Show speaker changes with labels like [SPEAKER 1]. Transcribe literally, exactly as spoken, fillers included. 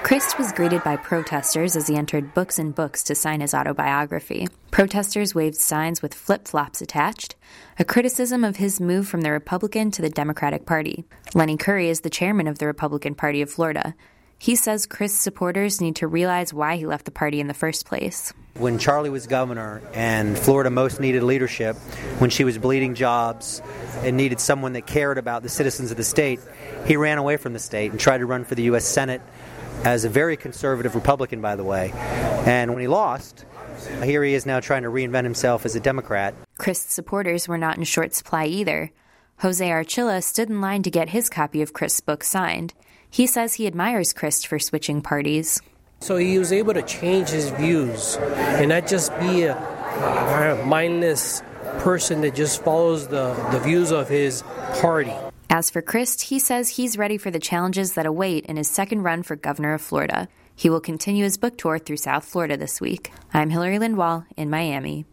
[SPEAKER 1] Crist was greeted by protesters as he entered Books and Books to sign his autobiography. Protesters waved signs with flip-flops attached, a criticism of his move from the Republican to the Democratic Party. Lenny Curry is the chairman of the Republican Party of Florida. He says Crist's supporters need to realize why he left the party in the first place.
[SPEAKER 2] When Charlie was governor and Florida most needed leadership, when she was bleeding jobs and needed someone that cared about the citizens of the state, he ran away from the state and tried to run for the U S Senate as a very conservative Republican, by the way. And when he lost, here he is now trying to reinvent himself as a Democrat.
[SPEAKER 1] Crist's supporters were not in short supply either. Jose Archilla stood in line to get his copy of Crist's book signed. He says he admires Crist for switching parties.
[SPEAKER 3] So he was able to change his views and not just be a, a mindless person that just follows the, the views of his party.
[SPEAKER 1] As for Crist, he says he's ready for the challenges that await in his second run for governor of Florida. He will continue his book tour through South Florida this week. I'm Hillary Lindwall in Miami.